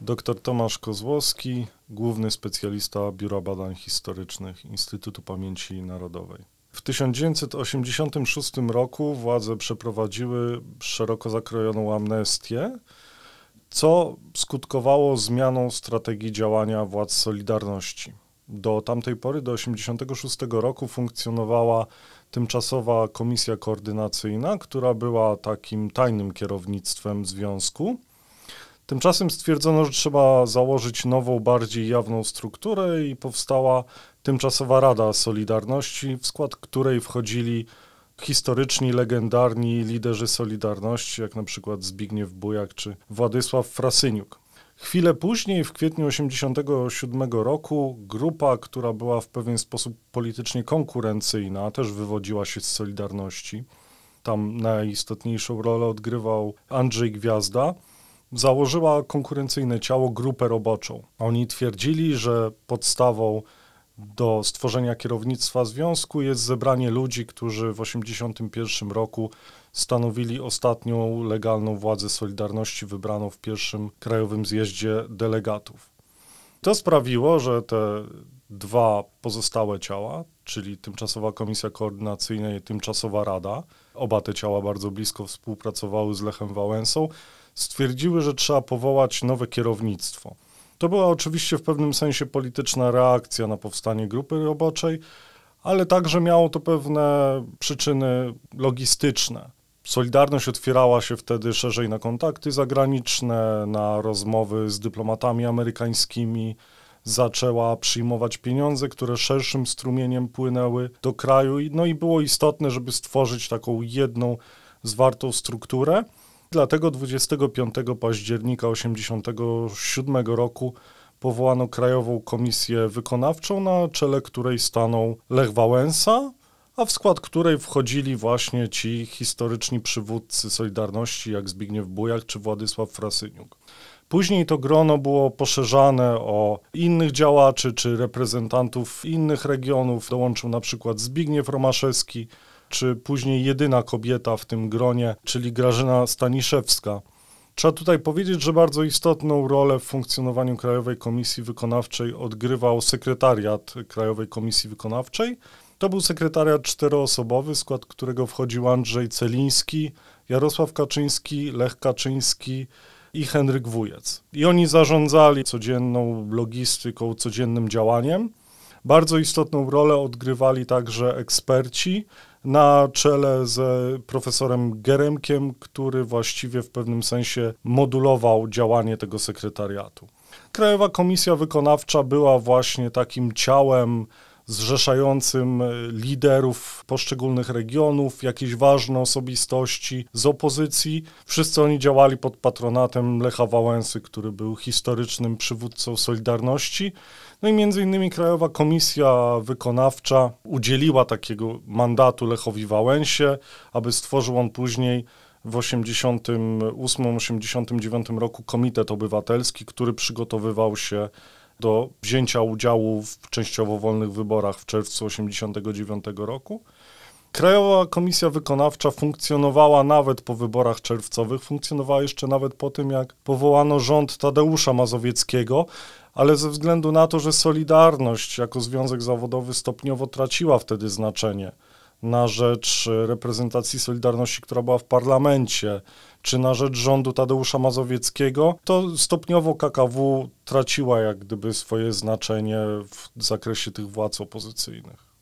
Dr Tomasz Kozłowski, główny specjalista Biura Badań Historycznych Instytutu Pamięci Narodowej. W 1986 roku władze przeprowadziły szeroko zakrojoną amnestię, co skutkowało zmianą strategii działania władz Solidarności. Do tamtej pory, do 1986 roku funkcjonowała tymczasowa komisja koordynacyjna, która była takim tajnym kierownictwem związku. Tymczasem stwierdzono, że trzeba założyć nową, bardziej jawną strukturę i powstała tymczasowa Rada Solidarności, w skład której wchodzili historyczni, legendarni liderzy Solidarności, jak na przykład Zbigniew Bujak czy Władysław Frasyniuk. Chwilę później, w kwietniu 1987 roku, grupa, która była w pewien sposób politycznie konkurencyjna, też wywodziła się z Solidarności. Tam najistotniejszą rolę odgrywał Andrzej Gwiazda. Założyła konkurencyjne ciało, Grupę Roboczą. Oni twierdzili, że podstawą do stworzenia kierownictwa związku jest zebranie ludzi, którzy w 1981 roku stanowili ostatnią legalną władzę Solidarności wybraną w pierwszym Krajowym Zjeździe Delegatów. To sprawiło, że te dwa pozostałe ciała, czyli Tymczasowa Komisja Koordynacyjna i Tymczasowa Rada, oba te ciała bardzo blisko współpracowały z Lechem Wałęsą, stwierdziły, że trzeba powołać nowe kierownictwo. To była oczywiście w pewnym sensie polityczna reakcja na powstanie Grupy Roboczej, ale także miało to pewne przyczyny logistyczne. Solidarność otwierała się wtedy szerzej na kontakty zagraniczne, na rozmowy z dyplomatami amerykańskimi, zaczęła przyjmować pieniądze, które szerszym strumieniem płynęły do kraju. No i było istotne, żeby stworzyć taką jedną, zwartą strukturę. Dlatego 25 października 1987 roku powołano Krajową Komisję Wykonawczą, na czele której stanął Lech Wałęsa, a w skład której wchodzili właśnie ci historyczni przywódcy Solidarności, jak Zbigniew Bujak czy Władysław Frasyniuk. Później to grono było poszerzane o innych działaczy czy reprezentantów innych regionów. Dołączył na przykład Zbigniew Romaszewski, czy później jedyna kobieta w tym gronie, czyli Grażyna Staniszewska. Trzeba tutaj powiedzieć, że bardzo istotną rolę w funkcjonowaniu Krajowej Komisji Wykonawczej odgrywał sekretariat Krajowej Komisji Wykonawczej. To był sekretariat czteroosobowy, w skład którego wchodził Andrzej Celiński, Jarosław Kaczyński, Lech Kaczyński i Henryk Wujec. I oni zarządzali codzienną logistyką, codziennym działaniem. Bardzo istotną rolę odgrywali także eksperci, na czele z profesorem Geremkiem, który właściwie w pewnym sensie modulował działanie tego sekretariatu. Krajowa Komisja Wykonawcza była właśnie takim ciałem zrzeszającym liderów poszczególnych regionów, jakieś ważne osobistości z opozycji. Wszyscy oni działali pod patronatem Lecha Wałęsy, który był historycznym przywódcą Solidarności. No i między innymi Krajowa Komisja Wykonawcza udzieliła takiego mandatu Lechowi Wałęsie, aby stworzył on później w 1988-1989 roku Komitet Obywatelski, który przygotowywał się do wzięcia udziału w częściowo wolnych wyborach w czerwcu 1989 roku. Krajowa Komisja Wykonawcza funkcjonowała nawet po wyborach czerwcowych, funkcjonowała jeszcze nawet po tym, jak powołano rząd Tadeusza Mazowieckiego, ale ze względu na to, że Solidarność jako związek zawodowy stopniowo traciła wtedy znaczenie na rzecz reprezentacji Solidarności, która była w parlamencie, czy na rzecz rządu Tadeusza Mazowieckiego, to stopniowo KKW traciła jak gdyby swoje znaczenie w zakresie tych władz opozycyjnych.